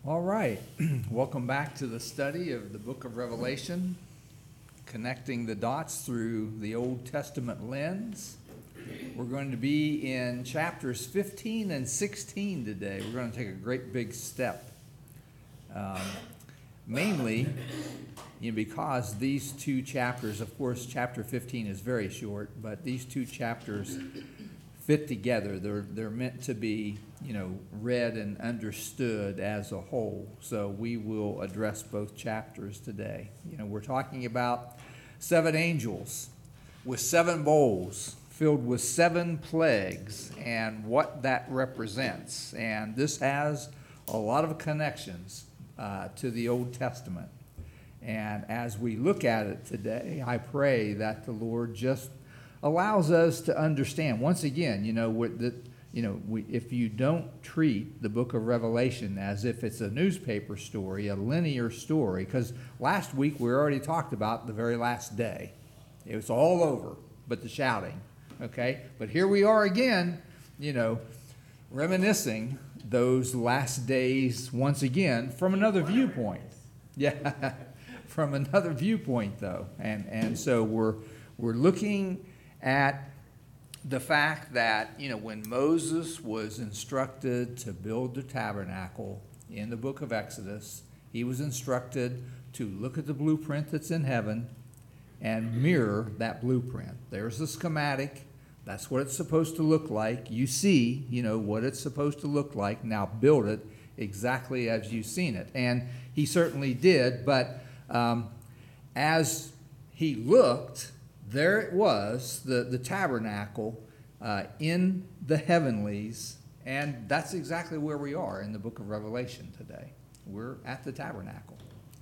All right, welcome back to the study of the book of Revelation, connecting the dots through the Old Testament lens. We're going to be in chapters 15 and 16 today. We're going to take a great big step. Mainly, because these two chapters, of course, chapter 15 is very short, but these two chapters fit together. They're meant to be, read and understood as a whole. So we will address both chapters today. We're talking about 7 angels with 7 bowls filled with 7 plagues and what that represents. And this has a lot of connections to the Old Testament. And as we look at it today, I pray that the Lord just allows us to understand. Once again, if you don't treat the book of Revelation as if it's a newspaper story, a linear story, because last week we already talked about the very last day. It was all over, but the shouting, okay? But here we are again, reminiscing those last days once again from another viewpoint. Yeah, from another viewpoint, though. And so we're looking at the fact that, when Moses was instructed to build the tabernacle in the book of Exodus, he was instructed to look at the blueprint that's in heaven and mirror that blueprint. There's the schematic. That's what it's supposed to look like. You see, what it's supposed to look like. Now build it exactly as you've seen it. And he certainly did, but as he looked, there it was, the tabernacle in the heavenlies, and that's exactly where we are in the book of Revelation today. We're at the tabernacle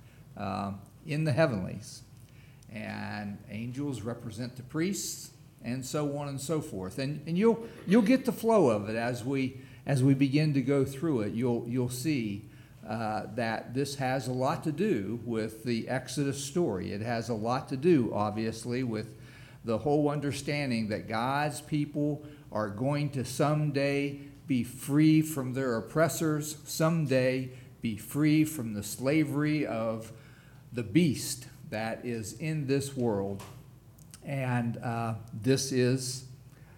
in the heavenlies, and angels represent the priests, and so on and so forth. And you'll get the flow of it as we begin to go through it. You'll see that this has a lot to do with the Exodus story. It has a lot to do, obviously, with the whole understanding that God's people are going to someday be free from their oppressors, someday be free from the slavery of the beast that is in this world. And this is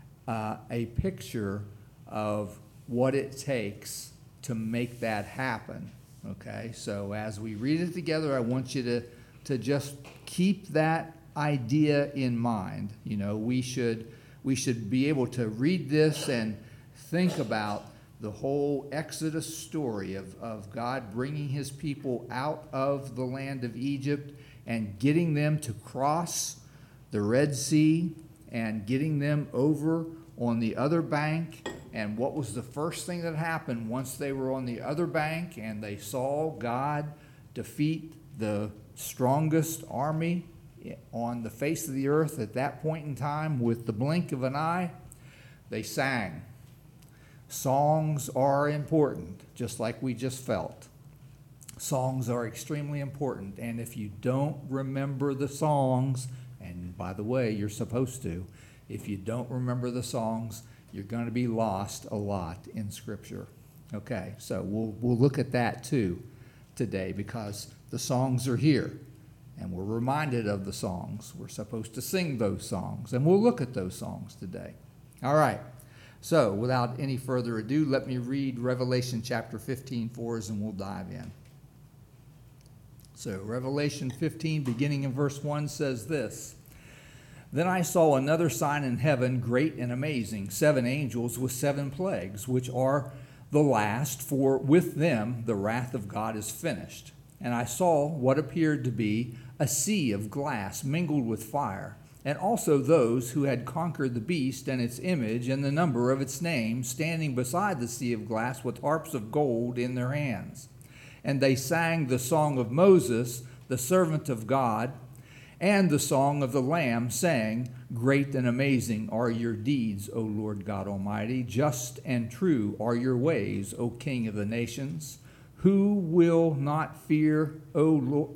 a picture of what it takes to make that happen. Okay, so as we read it together, I want you to just keep that idea in mind. We should be able to read this and think about the whole Exodus story of God bringing his people out of the land of Egypt and getting them to cross the Red Sea and getting them over on the other bank. And what was the first thing that happened once they were on the other bank and they saw God defeat the strongest army on the face of the earth at that point in time with the blink of an eye? They sang. Songs are important, just like we just felt. Songs are extremely important, and if you don't remember the songs, and by the way, you're supposed to, if you don't remember the songs, you're going to be lost a lot in Scripture. Okay, so we'll look at that too today, because the songs are here, and we're reminded of the songs. We're supposed to sing those songs, and we'll look at those songs today. All right, so without any further ado, let me read Revelation chapter 15 for us, and we'll dive in. So Revelation 15, beginning in verse 1, says this: Then I saw another sign in heaven, great and amazing, 7 angels with 7 plagues, which are the last, for with them the wrath of God is finished. And I saw what appeared to be a sea of glass mingled with fire, and also those who had conquered the beast and its image and the number of its name, standing beside the sea of glass with harps of gold in their hands. And they sang the song of Moses, the servant of God, and the song of the Lamb, saying, Great and amazing are your deeds, O Lord God Almighty. Just and true are your ways, O King of the nations. Who will not fear, O Lord,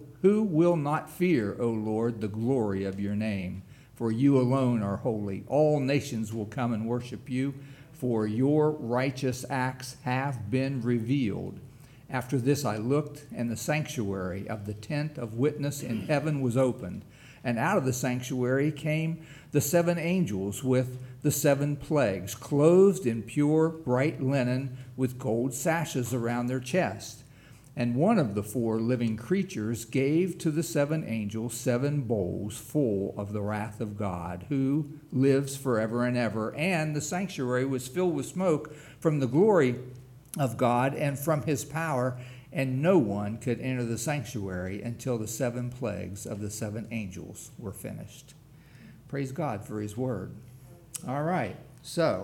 the glory of your name? For you alone are holy. All nations will come and worship you, for your righteous acts have been revealed, After this I looked, and the sanctuary of the tent of witness in heaven was opened. And out of the sanctuary came the 7 angels with the 7 plagues, clothed in pure bright linen with gold sashes around their chest. And one of the 4 living creatures gave to the 7 angels 7 bowls full of the wrath of God, who lives forever and ever. And the sanctuary was filled with smoke from the glory of God and from his power, and no one could enter the sanctuary until the 7 plagues of the 7 angels were finished. Praise God for his word. All right, so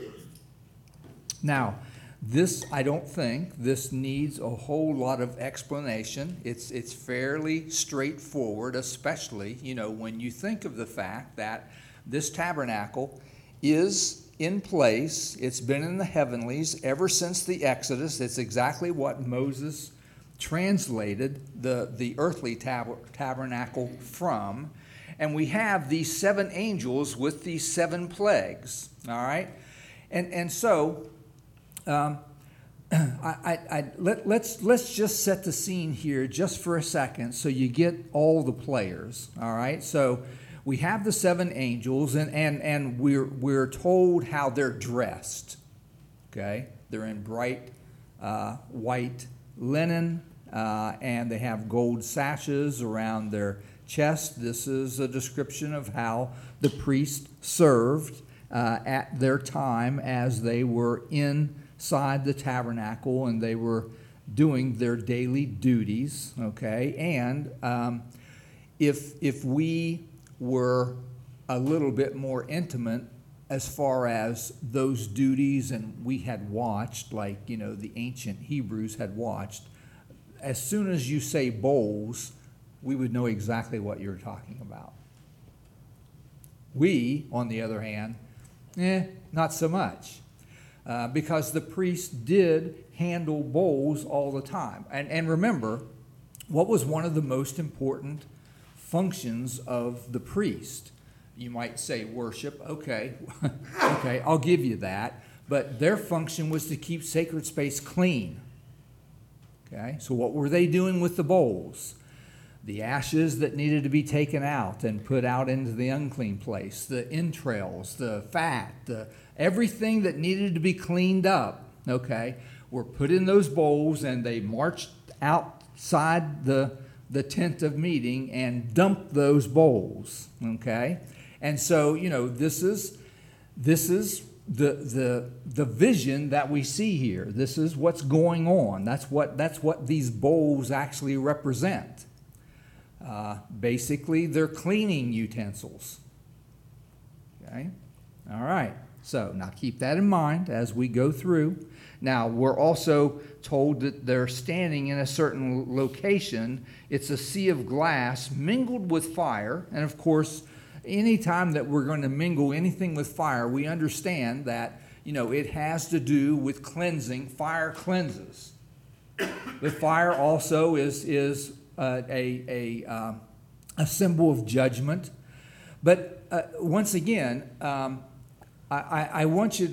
now I don't think this needs a whole lot of explanation. It's fairly straightforward, especially, when you think of the fact that this tabernacle is in place. It's been in the heavenlies ever since the Exodus. It's exactly what Moses translated the earthly tabernacle from. And we have these 7 angels with these 7 plagues, all right? And so let's just set the scene here just for a second so you get all the players, all right? So we have the 7 angels, and we're told how they're dressed, okay? They're in bright white linen, and they have gold sashes around their chest. This is a description of how the priest served at their time as they were inside the tabernacle and they were doing their daily duties, okay? And if we were a little bit more intimate as far as those duties, and we had watched, like, the ancient Hebrews had watched, as soon as you say bowls, we would know exactly what you're talking about. We, on the other hand, not so much, because the priest did handle bowls all the time. And remember, what was one of the most important functions of the priest? You might say worship. Okay, okay, I'll give you that. But their function was to keep sacred space clean. Okay, so what were they doing with the bowls? The ashes that needed to be taken out and put out into the unclean place, the entrails, the fat, everything that needed to be cleaned up, okay, were put in those bowls, and they marched outside the tent of meeting and dumped those bowls, okay? And so, this is the vision that we see here. This is what's going on. That's what these bowls actually represent. Basically, they're cleaning utensils. Okay? All right. So now keep that in mind as we go through. Now, we're also told that they're standing in a certain location. It's a sea of glass mingled with fire. And of course, anytime that we're going to mingle anything with fire, we understand that, it has to do with cleansing. Fire cleanses. The fire also is a symbol of judgment. But once again, I want you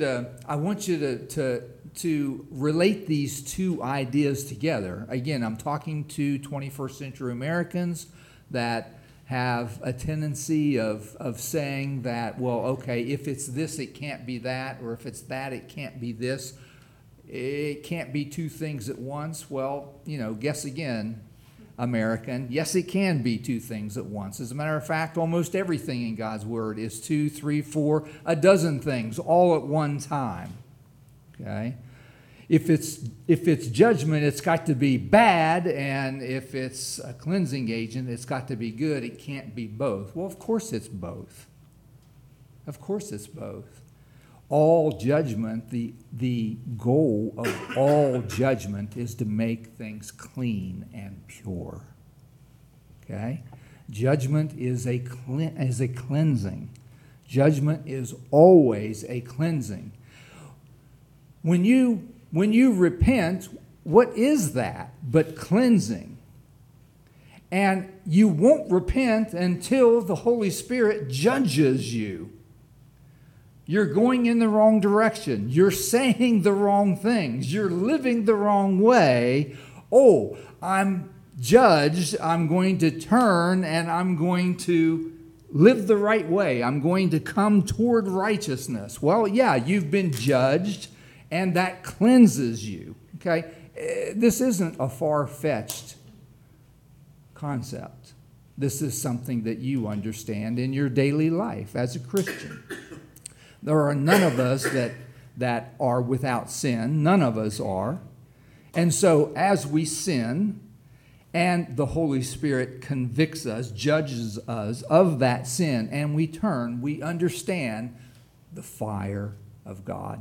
to relate these two ideas together. Again, I'm talking to 21st century Americans that have a tendency of saying that, well, okay, if it's this, it can't be that, or if it's that, it can't be this. It can't be two things at once. Well, guess again, American. Yes, it can be two things at once. As a matter of fact, almost everything in God's Word is 2, 3, 4, a dozen things all at one time. Okay? If it's judgment, it's got to be bad, and if it's a cleansing agent, it's got to be good. It can't be both. Well, of course it's both. Of course it's both. All judgment, the goal of all judgment is to make things clean and pure. Okay? Judgment is a cleansing. Judgment is always a cleansing. When you repent, what is that but cleansing? And you won't repent until the Holy Spirit judges you. You're going in the wrong direction. You're saying the wrong things. You're living the wrong way. Oh, I'm judged. I'm going to turn and I'm going to live the right way. I'm going to come toward righteousness. Well, yeah, you've been judged and that cleanses you. Okay? This isn't a far-fetched concept. This is something that you understand in your daily life as a Christian. There are none of us that are without sin. None of us are. And so as we sin and the Holy Spirit convicts us, judges us of that sin, and we turn, we understand the fire of God.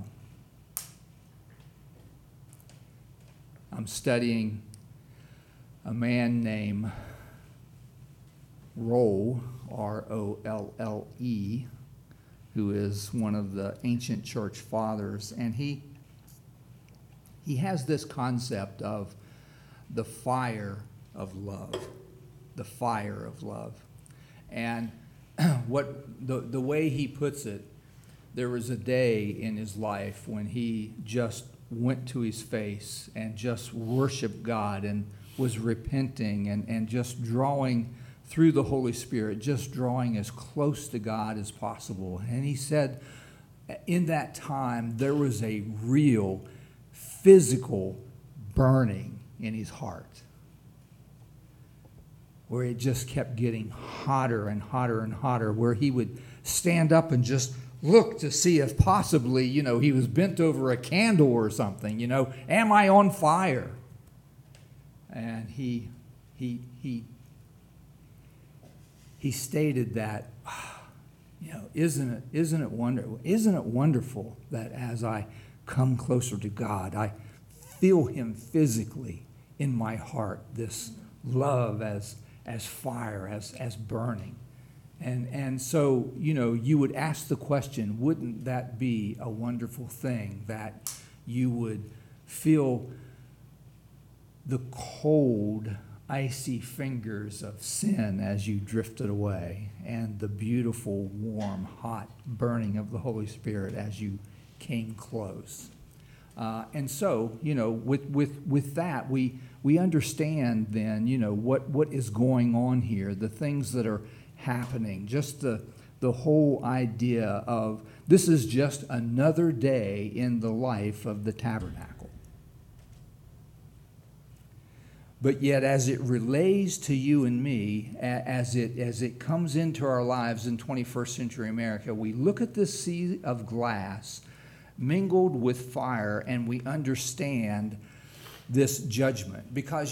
I'm studying a man named Rolle, R-O-L-L-E, who is one of the ancient church fathers, and he has this concept of the fire of love, the fire of love. And what the way he puts it, there was a day in his life when he just went to his face and just worshiped God and was repenting and just drawing through the Holy Spirit, just drawing as close to God as possible. And he said in that time there was a real physical burning in his heart, where it just kept getting hotter and hotter and hotter, where he would stand up and just look to see if possibly, he was bent over a candle or something, am I on fire? And he stated that, isn't it wonderful? Isn't it wonderful that as I come closer to God, I feel him physically in my heart, this love as fire, as burning. And so, you would ask the question, wouldn't that be a wonderful thing that you would feel the cold, icy fingers of sin as you drifted away, and the beautiful, warm, hot burning of the Holy Spirit as you came close. And so, with that, we understand then, what is going on here, the things that are happening, just the whole idea of this is just another day in the life of the tabernacle. But yet, as it relates to you and me, as it comes into our lives in 21st century America, we look at this sea of glass mingled with fire, and we understand this judgment. Because,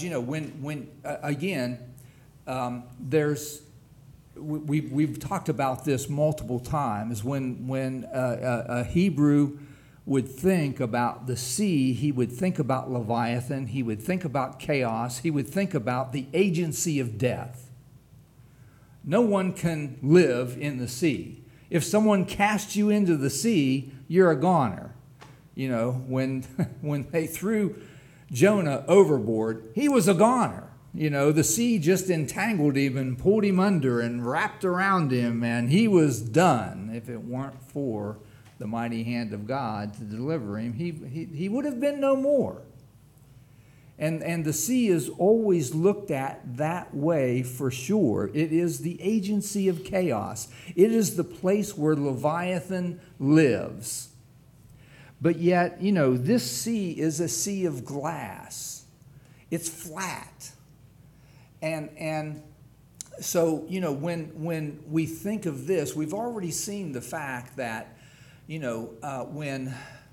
we've talked about this multiple times. When a Hebrew would think about the sea, he would think about Leviathan, he would think about chaos, he would think about the agency of death. No one can live in the sea. If someone casts you into the sea, you're a goner. When they threw Jonah overboard, he was a goner. The sea just entangled him and pulled him under and wrapped around him, and he was done. If it weren't for the mighty hand of God to deliver him, he would have been no more. And the sea is always looked at that way for sure. It is the agency of chaos. It is the place where Leviathan lives. But yet, this sea is a sea of glass. It's flat. And so, when we think of this, we've already seen the fact that, when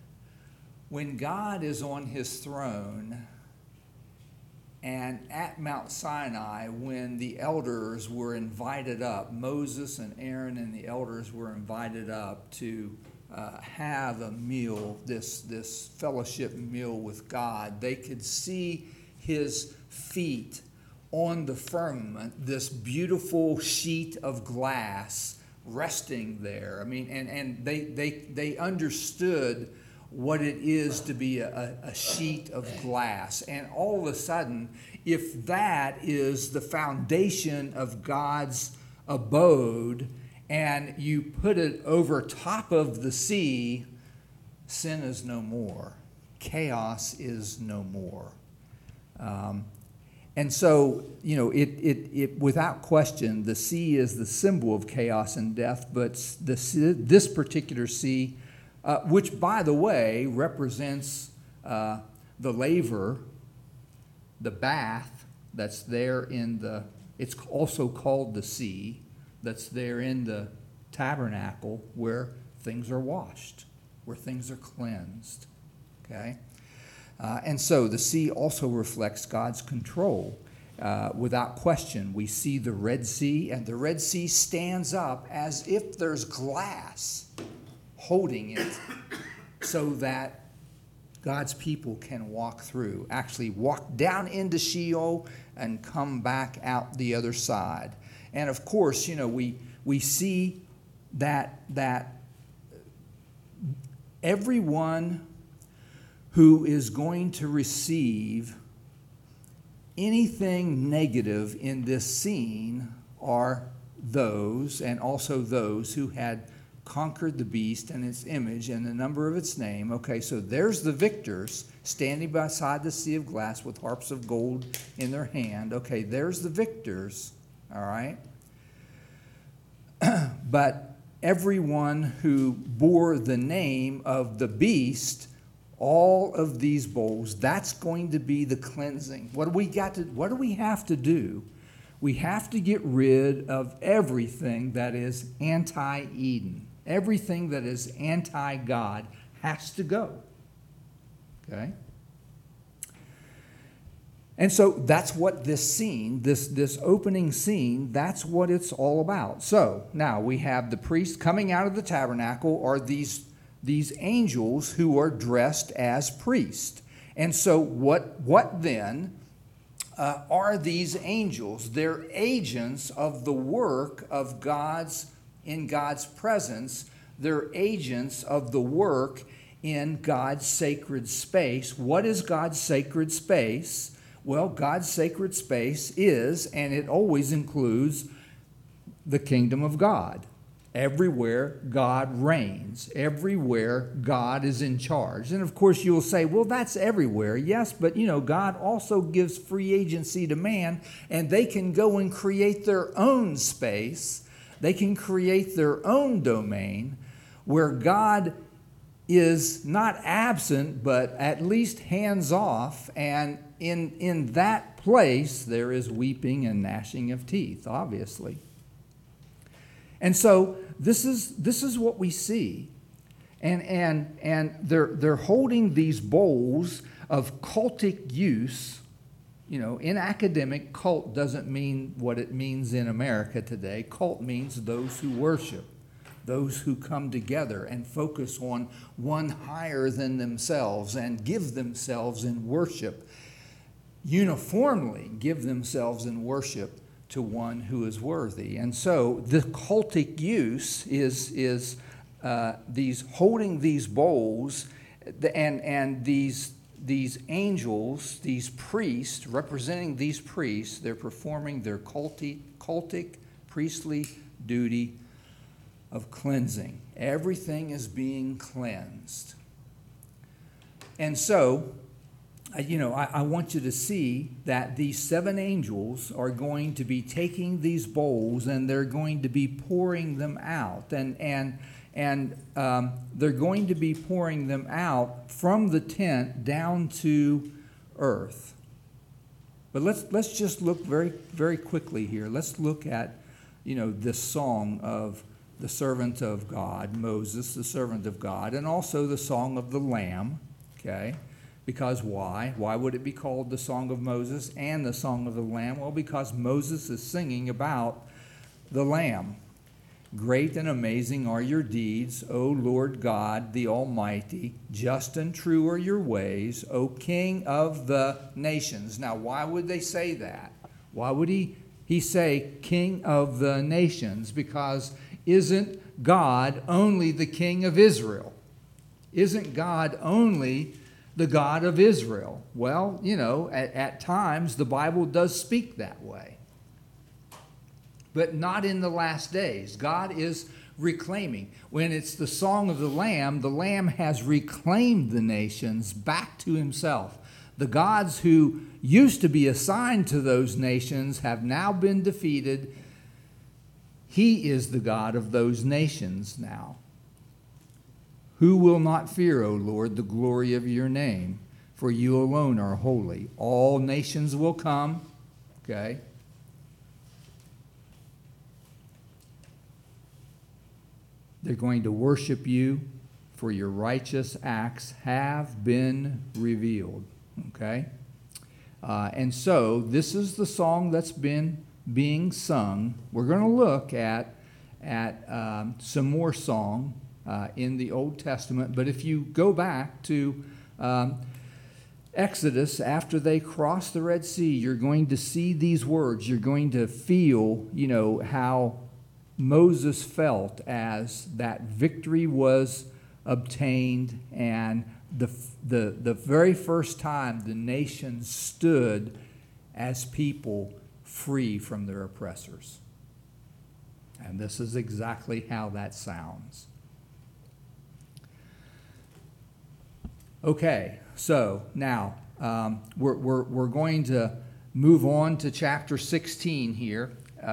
God is on his throne, and at Mount Sinai, when the elders were invited up, Moses and Aaron and the elders were invited up to have a meal, this fellowship meal with God, they could see his feet on the firmament, this beautiful sheet of glass resting there. I mean, and they understood what it is to be a sheet of glass. And all of a sudden, if that is the foundation of God's abode, and you put it over top of the sea, sin is no more. Chaos is no more. And so, it without question, the sea is the symbol of chaos and death, but this particular sea, which, by the way, represents the laver, the bath that's there it's also called the sea, that's there in the tabernacle where things are washed, where things are cleansed, okay? And so the sea also reflects God's control. Without question, we see the Red Sea, and the Red Sea stands up as if there's glass holding it so that God's people can walk through, actually walk down into Sheol and come back out the other side. And of course, we see that everyone who is going to receive anything negative in this scene are those, and also those who had conquered the beast and its image and the number of its name. Okay, so there's the victors standing beside the sea of glass with harps of gold in their hand. Okay, there's the victors, all right? But everyone who bore the name of the beast, all of these bowls, that's going to be the cleansing. What do we have to do? We have to get rid of everything that is anti-Eden. Everything that is anti-God has to go. Okay? And so that's what this scene, this opening scene, that's what it's all about. So now we have the priest coming out of the tabernacle, are these angels who are dressed as priests. And so what then are these angels? They're agents of the work of in God's presence. They're agents of the work in God's sacred space. What is God's sacred space? Well, God's sacred space is, and it always includes, the kingdom of God. Everywhere God reigns, everywhere God is in charge. And of course you'll say, well, that's everywhere. Yes, but God also gives free agency to man, and they can go and create their own space. They can create their own domain where God is not absent, but at least hands off. And in that place, there is weeping and gnashing of teeth, obviously. And so this is what we see. And they're holding these bowls of cultic use. In academic, cult doesn't mean what it means in America today. Cult means those who worship, those who come together and focus on one higher than themselves and give themselves in worship, uniformly give themselves in worship to one who is worthy. And so the cultic use is these holding these bowls, and these angels, these priests, representing these priests, they're performing their cultic priestly duty of cleansing. Everything is being cleansed. And so, I want you to see that these 7 angels are going to be taking these bowls, and they're going to be pouring them out. And they're going to be pouring them out from the tent down to earth. But let's just look very, very quickly here. Let's look at, this song of the servant of God, Moses, the servant of God, and also the song of the Lamb, okay? Because why? Why would it be called the Song of Moses and the Song of the Lamb? Well, because Moses is singing about the Lamb. Great and amazing are your deeds, O Lord God, the Almighty. Just and true are your ways, O King of the nations. Now, why would they say that? Why would he say King of the nations? Because isn't God only the King of Israel? Isn't God only the God of Israel? Well, at times the Bible does speak that way. but not in the last days. God is reclaiming. When it's the song of the Lamb has reclaimed the nations back to himself. The gods who used to be assigned to those nations have now been defeated. He is the God of those nations now. Who will not fear, O Lord, the glory of your name? For you alone are holy. All nations will come. Okay. They're going to worship you, for your righteous acts have been revealed. Okay? And so this is the song that's been being sung. We're going to look at some more song in the Old Testament. But if you go back to Exodus, after they cross the Red Sea, you're going to see these words. You're going to feel, how Moses felt as that victory was obtained, and the very first time the nation stood as people free from their oppressors. And this is exactly how that sounds. Okay, so now we're going to move on to chapter 16 here.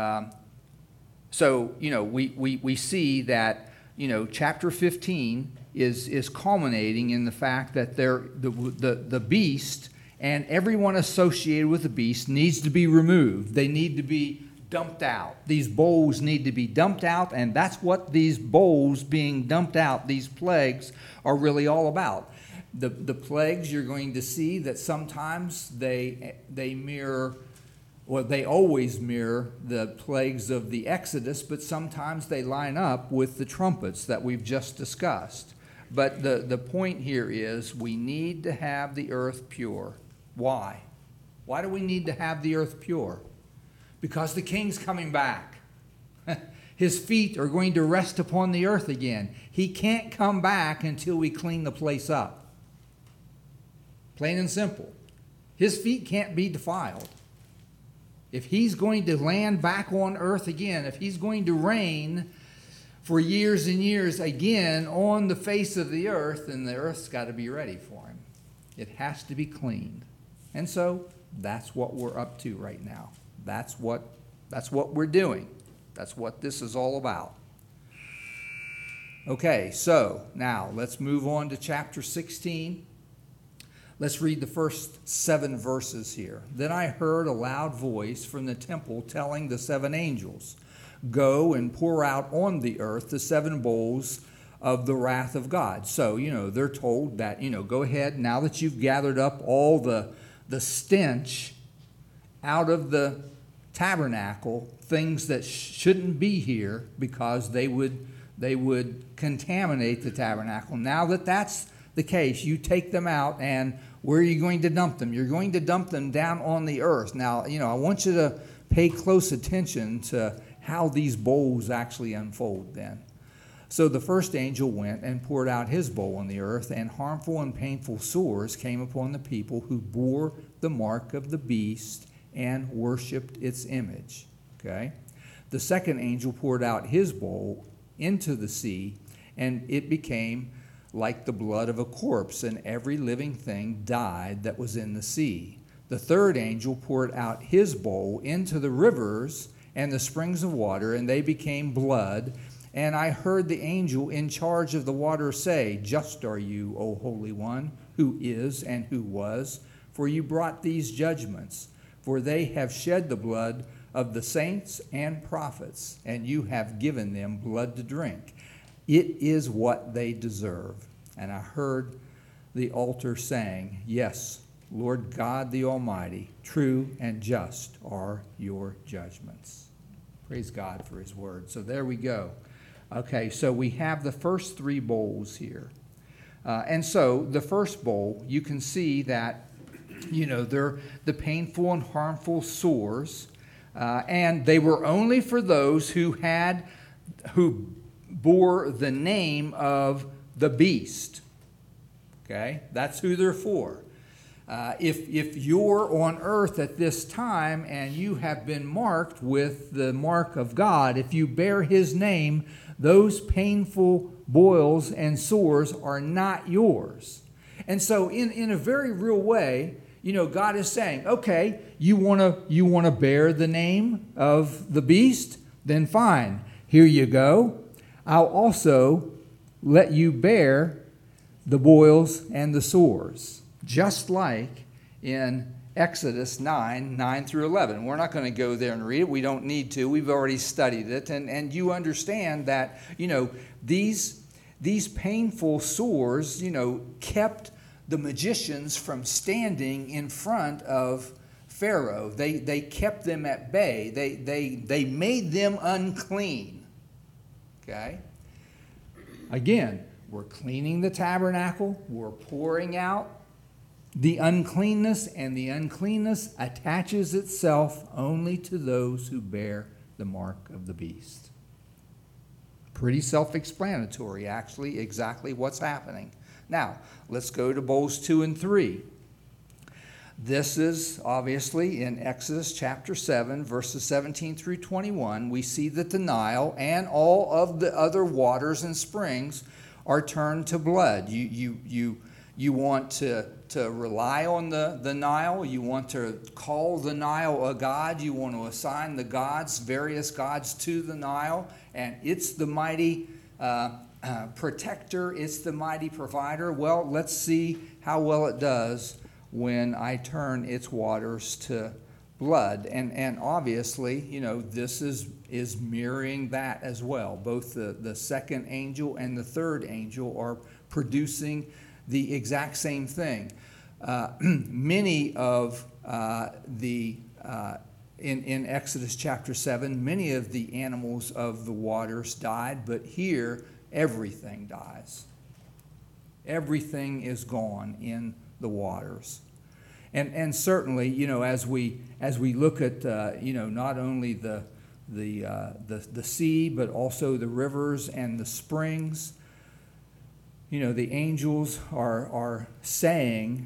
So, we see that, chapter 15 is culminating in the fact that the beast and everyone associated with the beast needs to be removed. They need to be dumped out. These bowls need to be dumped out, and that's what these bowls being dumped out, these plagues, are really all about. The plagues, you're going to see that sometimes they mirror, well, they always mirror the plagues of the Exodus, but sometimes they line up with the trumpets that we've just discussed. But the point here is we need to have the earth pure. Why? Why do we need to have the earth pure? Because the king's coming back. His feet are going to rest upon the earth again. He can't come back until we clean the place up. Plain and simple. His feet can't be defiled. If he's going to land back on earth again, if he's going to reign for years and years again on the face of the earth, then the earth's got to be ready for him. It has to be cleaned. And so that's what we're up to right now. That's what we're doing. That's what this is all about. Okay, so now let's move on to chapter 16. Let's read the first 7 verses here. Then I heard a loud voice from the temple telling the 7 angels, "Go and pour out on the earth the 7 bowls of the wrath of God." So, they're told that, go ahead, now that you've gathered up all the stench out of the tabernacle, things that shouldn't be here because they would contaminate the tabernacle. Now that that's the case, you take them out, and where are you going to dump them? You're going to dump them down on the earth. Now, I want you to pay close attention to how these bowls actually unfold then. So the first angel went and poured out his bowl on the earth, and harmful and painful sores came upon the people who bore the mark of the beast and worshipped its image. Okay? The second angel poured out his bowl into the sea, and it became like the blood of a corpse, and every living thing died that was in the sea. The third angel poured out his bowl into the rivers and the springs of water, and they became blood. And I heard the angel in charge of the water say, "Just are you, O Holy One, who is and who was, for you brought these judgments. For they have shed the blood of the saints and prophets, and you have given them blood to drink. It is what they deserve." And I heard the altar saying, "Yes, Lord God the Almighty, true and just are your judgments." Praise God for his word. So there we go. Okay, so we have the first 3 bowls here. And so the first bowl, you can see that, they're the painful and harmful sores. And they were only for those who bore the name of the beast. Okay, that's who they're for. If you're on earth at this time and you have been marked with the mark of God, if you bear his name, those painful boils and sores are not yours. And so in a very real way, God is saying, okay, you want to bear the name of the beast? Then fine, here you go. I'll also let you bear the boils and the sores, just like in Exodus 9 through 11. We're not going to go there and read it. We don't need to. We've already studied it. And you understand that, these painful sores, kept the magicians from standing in front of Pharaoh. They kept them at bay. They made them unclean. Okay? Again, we're cleaning the tabernacle. We're pouring out the uncleanness, and the uncleanness attaches itself only to those who bear the mark of the beast. Pretty self-explanatory, actually, exactly what's happening. Now, let's go to bowls 2 and 3. This is obviously in Exodus chapter 7, verses 17 through 21. We see that the Nile and all of the other waters and springs are turned to blood. You want to rely on the Nile. You want to call the Nile a god. You want to assign the gods, various gods, to the Nile. And it's the mighty protector. It's the mighty provider. Well, let's see how well it does when I turn its waters to blood. And obviously, this is mirroring that as well. Both the second angel and the third angel are producing the exact same thing. Many of in Exodus chapter 7, many of the animals of the waters died, but here everything dies. Everything is gone in the waters. And certainly, as we look at not only the sea, but also the rivers and the springs, the angels are saying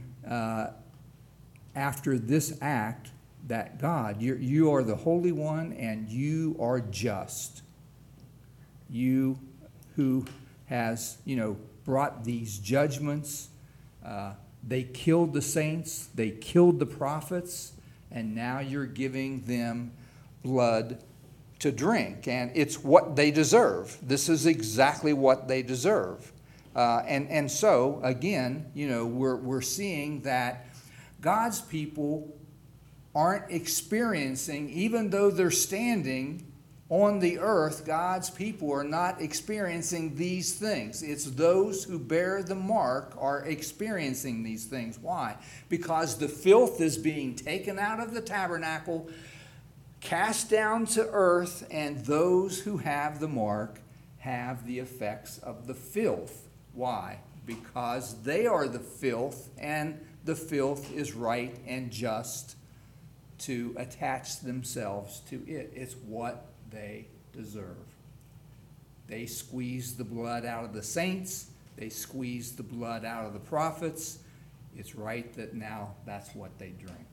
after this act that God, you are the Holy One and you are just. You who has, brought these judgments. They killed the saints. They killed the prophets. And now you're giving them blood to drink. And it's what they deserve. This is exactly what they deserve. And so, again, we're seeing that God's people aren't experiencing, even though they're standing on the earth, God's people are not experiencing these things. It's those who bear the mark are experiencing these things. Why? Because the filth is being taken out of the tabernacle, cast down to earth, and those who have the mark have the effects of the filth. Why? Because they are the filth, and the filth is right and just to attach themselves to it. It's what they deserve. They squeeze the blood out of the saints. They squeeze the blood out of the prophets. It's right that now that's what they drink.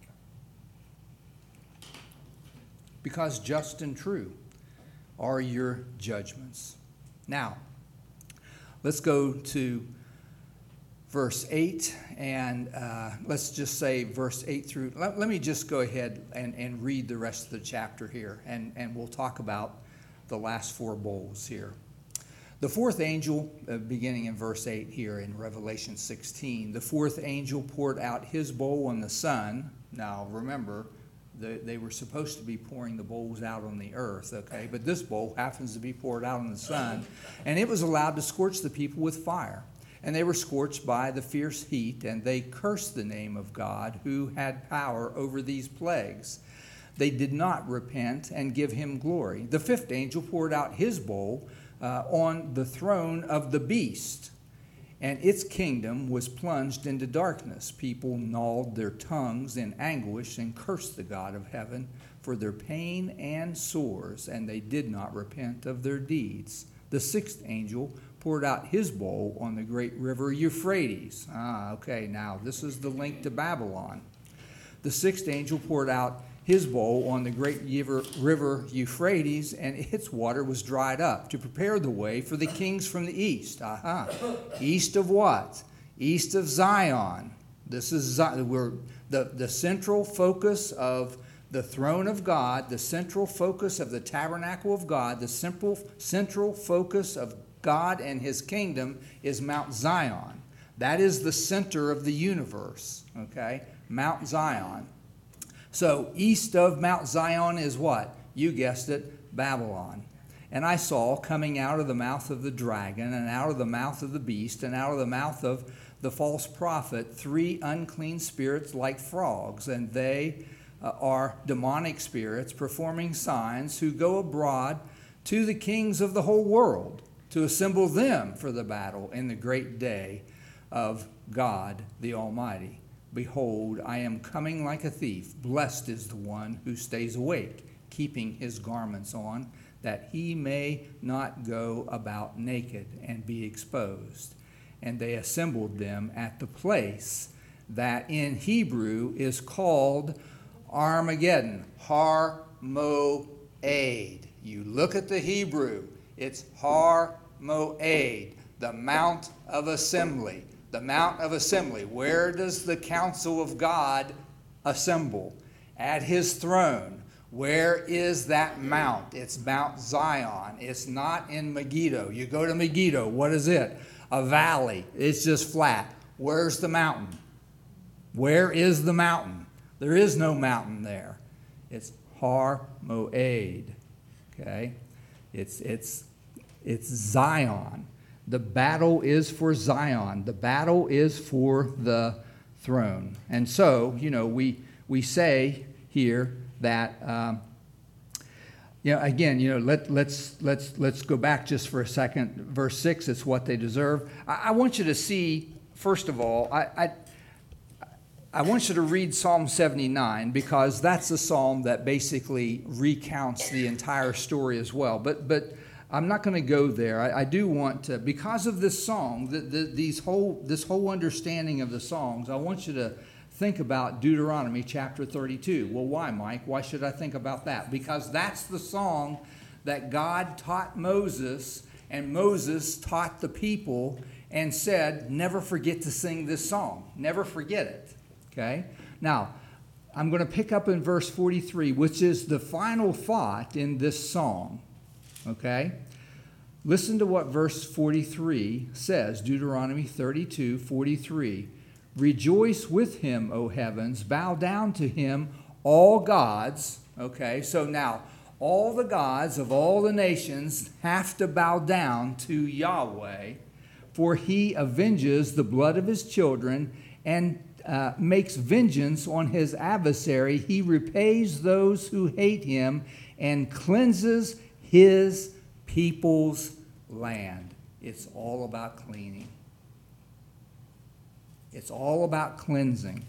Because just and true are your judgments. Now, let's go to verse 8, and let's just say verse 8 through... Let me just go ahead and read the rest of the chapter here, and we'll talk about the last four bowls here. The fourth angel, beginning in verse 8 here in Revelation 16, the fourth angel poured out his bowl on the sun. Now, remember, they were supposed to be pouring the bowls out on the earth, okay? But this bowl happens to be poured out on the sun, and it was allowed to scorch the people with fire. And they were scorched by the fierce heat, and they cursed the name of God who had power over these plagues. They did not repent and give him glory. The fifth angel poured out his bowl on the throne of the beast, and its kingdom was plunged into darkness. People gnawed their tongues in anguish and cursed the God of heaven for their pain and sores, and they did not repent of their deeds. The sixth angel poured out his bowl on the great river Euphrates. Okay, now this is the link to Babylon. The sixth angel poured out his bowl on the great river Euphrates, and its water was dried up to prepare the way for the kings from the east. East of what? East of Zion. This is we're the central focus of the throne of God, the central focus of the tabernacle of God, the central focus of God and his kingdom is Mount Zion. That is the center of the universe, okay? Mount Zion. So east of Mount Zion is what? You guessed it, Babylon. And I saw coming out of the mouth of the dragon and out of the mouth of the beast and out of the mouth of the false prophet 3 unclean spirits like frogs, and they are demonic spirits performing signs who go abroad to the kings of the whole world to assemble them for the battle in the great day of God the Almighty. Behold, I am coming like a thief. Blessed is the one who stays awake, keeping his garments on, that he may not go about naked and be exposed. And they assembled them at the place that in Hebrew is called Armageddon, Har Moed. You look at the Hebrew, it's Har Moed, the Mount of Assembly. The Mount of Assembly. Where does the council of God assemble? At his throne. Where is that mount? It's Mount Zion. It's not in Megiddo. You go to Megiddo, what is it? A valley. It's just flat. Where's the mountain? Where is the mountain? There is no mountain there. It's Har Moed. Okay? It's Zion. The battle is for Zion. The battle is for the throne. And so, we say here that, again, let's go back just for a second. Verse 6, it's what they deserve. I want you to see, first of all, I want you to read Psalm 79, because that's a psalm that basically recounts the entire story as well. But I'm not going to go there. I do want to, because of this song, this whole understanding of the songs, I want you to think about Deuteronomy chapter 32. Well, why, Mike? Why should I think about that? Because that's the song that God taught Moses, and Moses taught the people and said, never forget to sing this song. Never forget it. Okay? Now, I'm going to pick up in verse 43, which is the final thought in this song. Okay? Listen to what verse 43 says, Deuteronomy 32:43. Rejoice with him, O heavens, bow down to him, all gods. Okay, so now all the gods of all the nations have to bow down to Yahweh, for he avenges the blood of his children and makes vengeance on his adversary. He repays those who hate him and cleanses his people's land. It's all about cleaning. It's all about cleansing.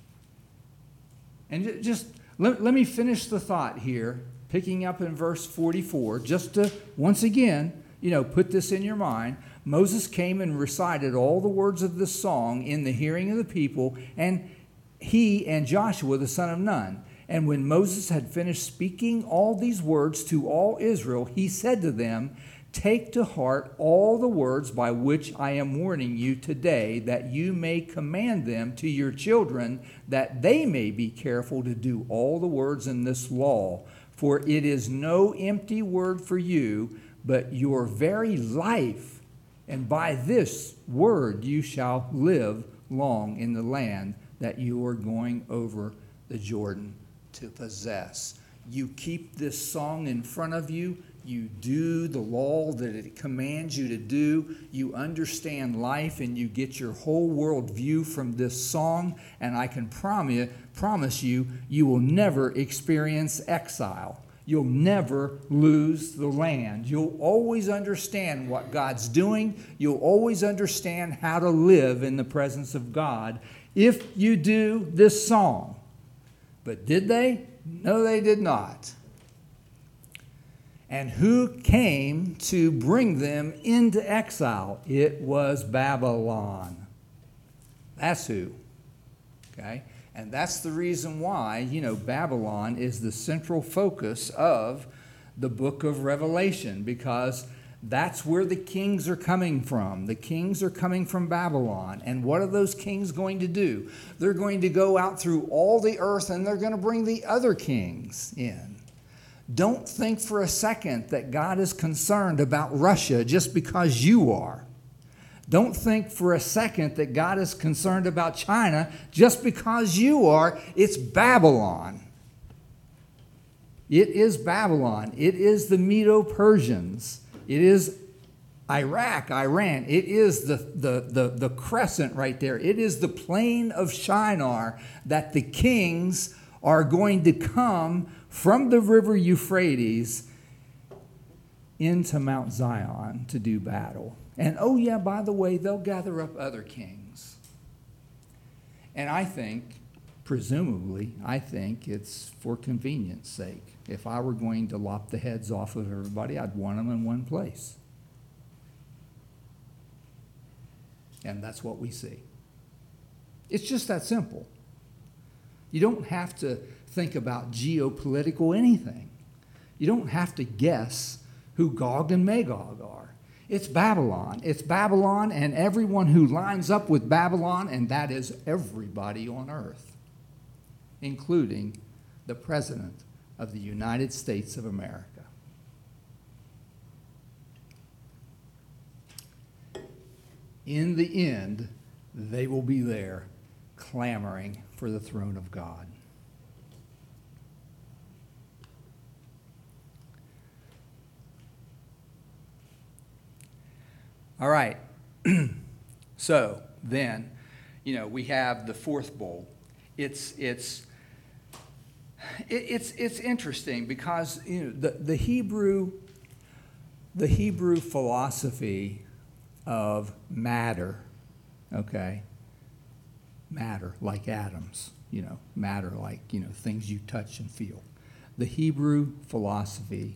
And just let me finish the thought here, picking up in verse 44, just to, once again, put this in your mind. Moses came and recited all the words of this song in the hearing of the people, and he and Joshua the son of Nun. And when Moses had finished speaking all these words to all Israel, he said to them, take to heart all the words by which I am warning you today, that you may command them to your children, that they may be careful to do all the words in this law. For it is no empty word for you, but your very life. And by this word you shall live long in the land that you are going over the Jordan to possess. You keep this song in front of you. You do the law that it commands you to do. You understand life, and you get your whole world view from this song. And I can promise you, you will never experience exile. You'll never lose the land. You'll always understand what God's doing. You'll always understand how to live in the presence of God if you do this song. But did they? No, they did not. And who came to bring them into exile? It was Babylon. That's who. Okay? And that's the reason why, Babylon is the central focus of the book of Revelation, because that's where the kings are coming from. The kings are coming from Babylon. And what are those kings going to do? They're going to go out through all the earth and they're going to bring the other kings in. Don't think for a second that God is concerned about Russia just because you are. Don't think for a second that God is concerned about China just because you are. It's Babylon. It is Babylon. It is the Medo-Persians. It is Iraq, Iran. It is the crescent right there. It is the plain of Shinar that the kings are going to come from the river Euphrates into Mount Zion to do battle. And oh yeah, by the way, they'll gather up other kings. And I think it's for convenience sake. If I were going to lop the heads off of everybody, I'd want them in one place. And that's what we see. It's just that simple. You don't have to think about geopolitical anything. You don't have to guess who Gog and Magog are. It's Babylon. It's Babylon and everyone who lines up with Babylon, and that is everybody on earth, including the President of the United States of America. In the end, they will be there clamoring for the throne of God. All right. So then, we have the fourth bowl. It's interesting because the Hebrew philosophy of matter, okay, matter like atoms, matter like things you touch and feel. The Hebrew philosophy,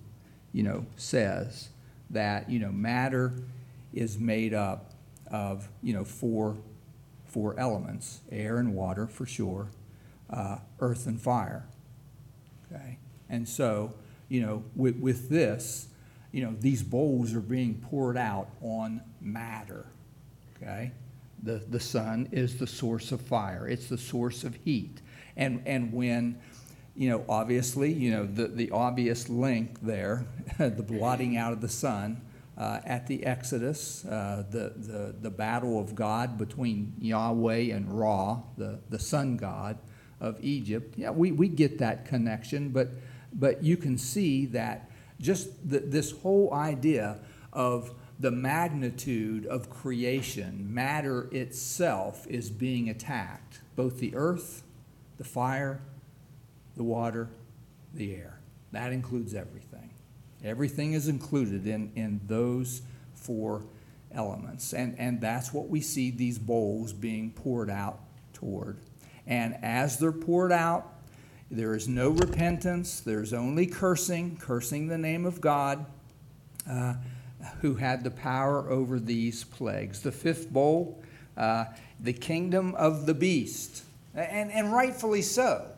says that matter is made up of four elements: air and water for sure, earth and fire. Okay, and so with this, these bowls are being poured out on matter. Okay, the sun is the source of fire; it's the source of heat, and when obviously the obvious link there, the blotting out of the sun. At the Exodus, the battle of God between Yahweh and Ra, the sun god of Egypt. Yeah, we get that connection, but you can see that just this whole idea of the magnitude of creation, matter itself is being attacked. Both the earth, the fire, the water, the air. That includes everything. Everything is included in those four elements. And that's what we see these bowls being poured out toward. And as they're poured out, there is no repentance. There's only cursing the name of God, who had the power over these plagues. The fifth bowl, the kingdom of the beast. And rightfully so.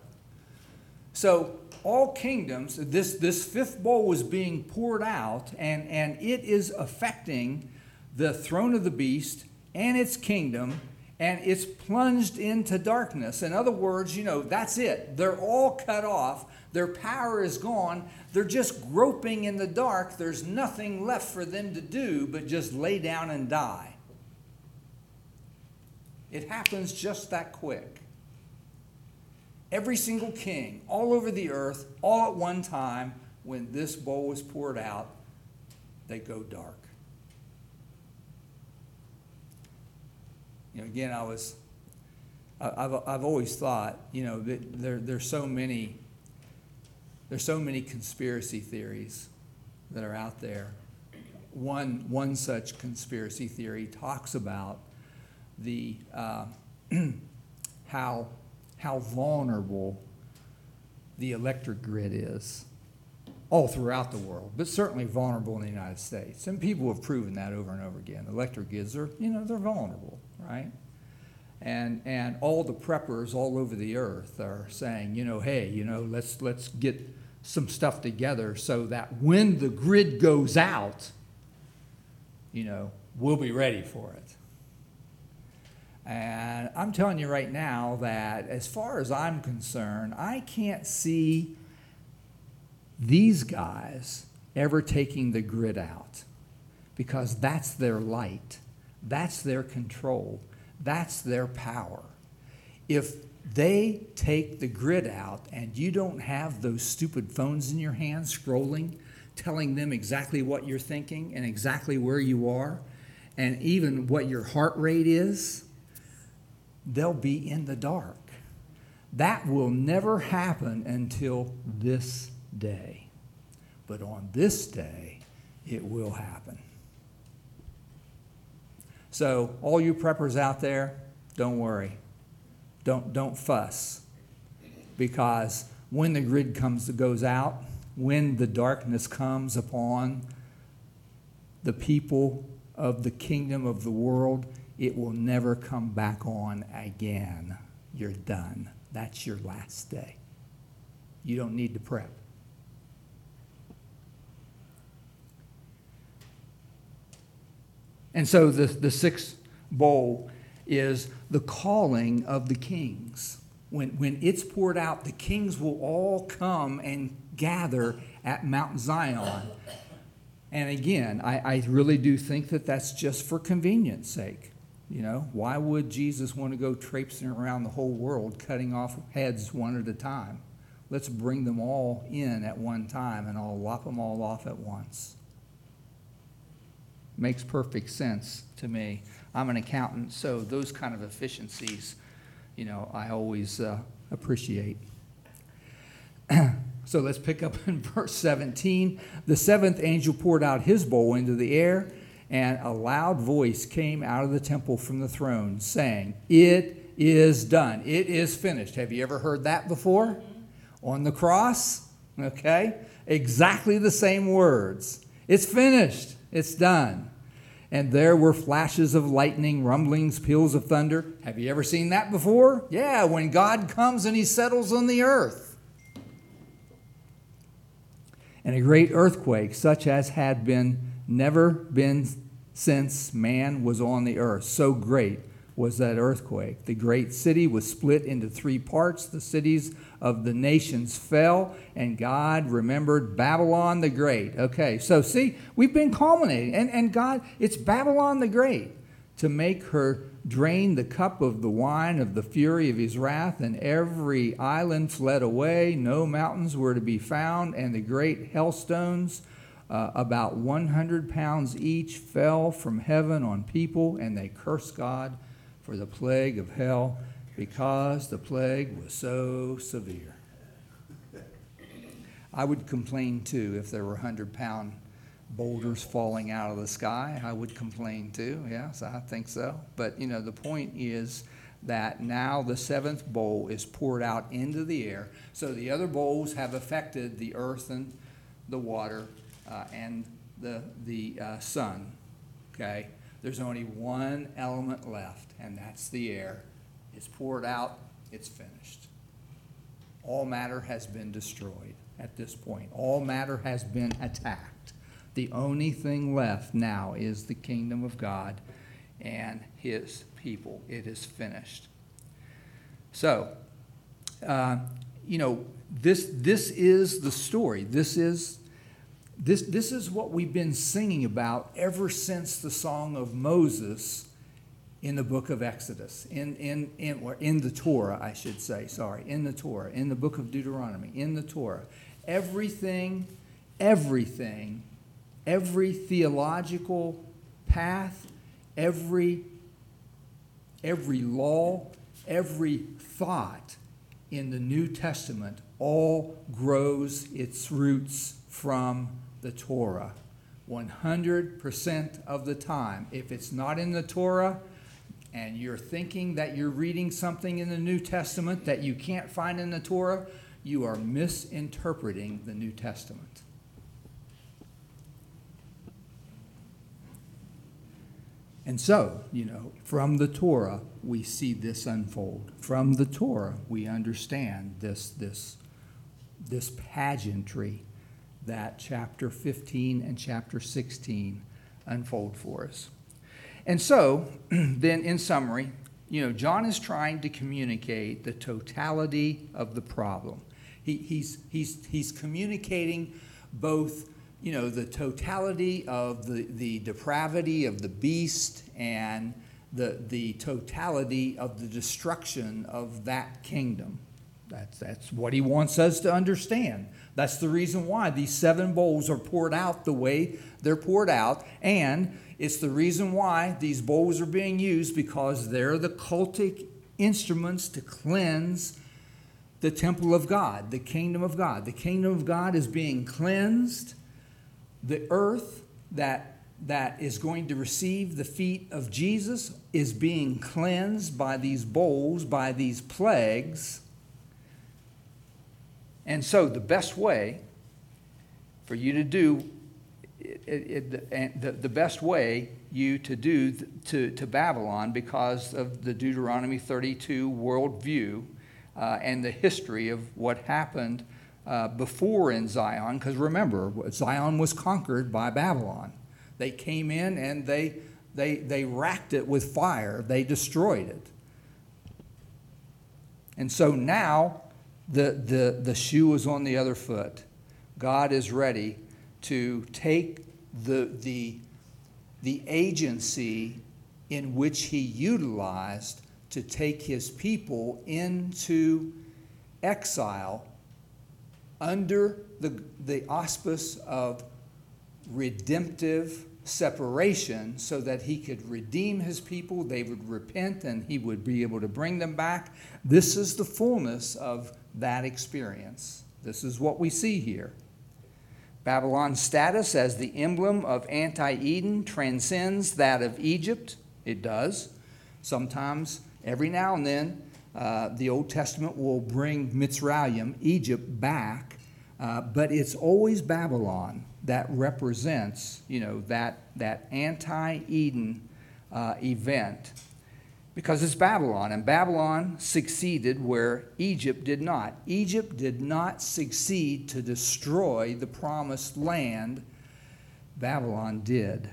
So all kingdoms, this fifth bowl was being poured out, and it is affecting the throne of the beast and its kingdom, and it's plunged into darkness. In other words, that's it. They're all cut off. Their power is gone. They're just groping in the dark. There's nothing left for them to do but just lay down and die. It happens just that quick. Every single king all over the earth, all at one time, when this bowl is poured out, they go dark. Again, I've always thought, that there's so many conspiracy theories that are out there. One such conspiracy theory talks about the how vulnerable the electric grid is. all throughout the world, but certainly vulnerable in the United States. And people have proven that over and over again. Electric grids are, they're vulnerable, right? And all the preppers all over the earth are saying, hey, let's get some stuff together so that when the grid goes out, we'll be ready for it. And I'm telling you right now that as far as I'm concerned, I can't see these guys ever taking the grid out, because that's their light, that's their control, that's their power. If they take the grid out and you don't have those stupid phones in your hand scrolling, telling them exactly what you're thinking and exactly where you are, and even what your heart rate is, they'll be in the dark. That will never happen until this day. But on this day, it will happen. So all you preppers out there, don't worry. Don't fuss. Because when the grid goes out, when the darkness comes upon the people of the kingdom of the world, it will never come back on again. You're done. That's your last day. You don't need to prep. And so the sixth bowl is the calling of the kings. When it's poured out, the kings will all come and gather at Mount Zion. And again, I really do think that that's just for convenience sake. Why would Jesus want to go traipsing around the whole world, cutting off heads one at a time? Let's bring them all in at one time, and I'll lop them all off at once. Makes perfect sense to me. I'm an accountant, so those kind of efficiencies, I always appreciate. So let's pick up in verse 17. The seventh angel poured out his bowl into the air, and a loud voice came out of the temple from the throne, saying, "It is done. It is finished." Have you ever heard that before? On the cross? Okay. Exactly the same words. It's finished. It's done. And there were flashes of lightning, rumblings, peals of thunder. Have you ever seen that before? Yeah, when God comes and he settles on the earth. And a great earthquake, such as had never been since man was on the earth. So great was that earthquake. The great city was split into three parts. The cities of the nations fell, and God remembered Babylon the Great. Okay, so see, we've been culminating. And God, it's Babylon the Great, to make her drain the cup of the wine of the fury of his wrath, and every island fled away. No mountains were to be found, and the great hailstones, about 100 pounds each, fell from heaven on people, and they cursed God for the plague of hell, because the plague was so severe. I would complain too if there were 100-pound boulders falling out of the sky. I would complain too. Yes, I think so. But the point is that now the seventh bowl is poured out into the air. So the other bowls have affected the earth and the water and the sun. Okay. There's only one element left, and that's the air. It's poured out, it's finished. All matter has been destroyed at this point. All matter has been attacked. The only thing left now is the kingdom of God and his people. It is finished. So, this is the story. This is what we've been singing about ever since the Song of Moses in the book of Exodus, in the Torah, I should say, in the Torah, in the book of Deuteronomy, in the Torah. Every theological path, every law, every thought in the New Testament all grows its roots from the Torah. 100% of the time. If it's not in the Torah and you're thinking that you're reading something in the New Testament that you can't find in the Torah, you are misinterpreting the New Testament. And so, from the Torah, we see this unfold. From the Torah, we understand this pageantry that chapter 15 and chapter 16 unfold for us. And so, then in summary, John is trying to communicate the totality of the problem. He's communicating both, the totality of the depravity of the beast and the totality of the destruction of that kingdom. That's what he wants us to understand. That's the reason why these 7 bowls are poured out the way they're poured out, and it's the reason why these bowls are being used, because they're the cultic instruments to cleanse the temple of God, the kingdom of God. The kingdom of God is being cleansed. The earth that is going to receive the feet of Jesus is being cleansed by these bowls, by these plagues. And so the best way for you to do the best way you to do to Babylon, because of the Deuteronomy 32 worldview and the history of what happened before in Zion, because remember, Zion was conquered by Babylon. They came in and they racked it with fire. They destroyed it. And so now the shoe is on the other foot. God is ready to take the agency in which he utilized to take his people into exile under the auspice of redemptive separation, so that he could redeem his people, they would repent, and he would be able to bring them back. This is the fullness of that experience. This is what we see here. Babylon's status as the emblem of anti-Eden transcends that of Egypt. It does. Sometimes, every now and then, the Old Testament will bring Mitzrayim, Egypt, back, but it's always Babylon that represents, that anti-Eden event, because it's Babylon, and Babylon succeeded where Egypt did not. Egypt did not succeed to destroy the promised land. Babylon did.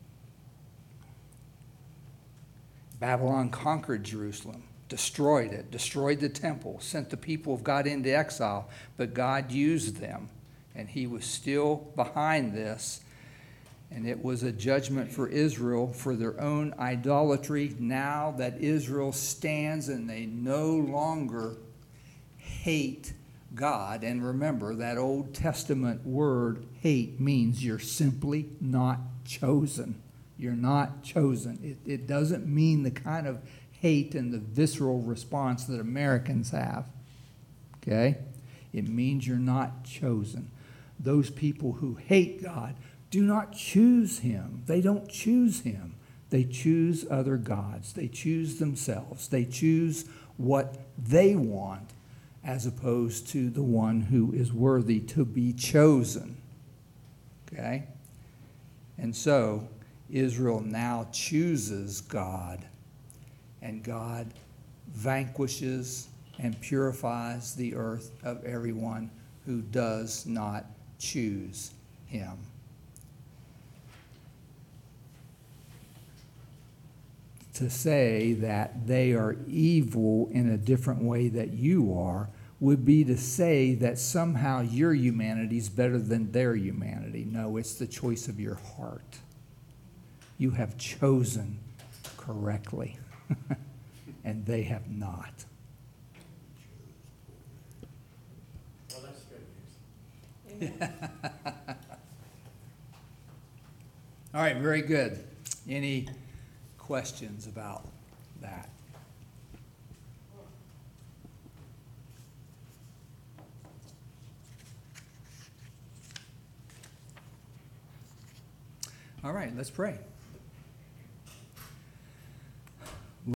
Babylon conquered Jerusalem, destroyed it, destroyed the temple, sent the people of God into exile, but God used them, and he was still behind this. And it was a judgment for Israel for their own idolatry. Now that Israel stands and they no longer hate God. And remember, that Old Testament word hate means you're simply not chosen. You're not chosen. It doesn't mean the kind of hate and the visceral response that Americans have. Okay? It means you're not chosen. Those people who hate God do not choose him. They don't choose him. They choose other gods. They choose themselves. They choose what they want as opposed to the one who is worthy to be chosen. Okay? And so Israel now chooses God, and God vanquishes and purifies the earth of everyone who does not choose him. To say that they are evil in a different way that you are would be to say that somehow your humanity is better than their humanity. No, it's the choice of your heart. You have chosen correctly, and they have not. Well, that's good news. All right, very good. Any questions about that? All right, let's pray.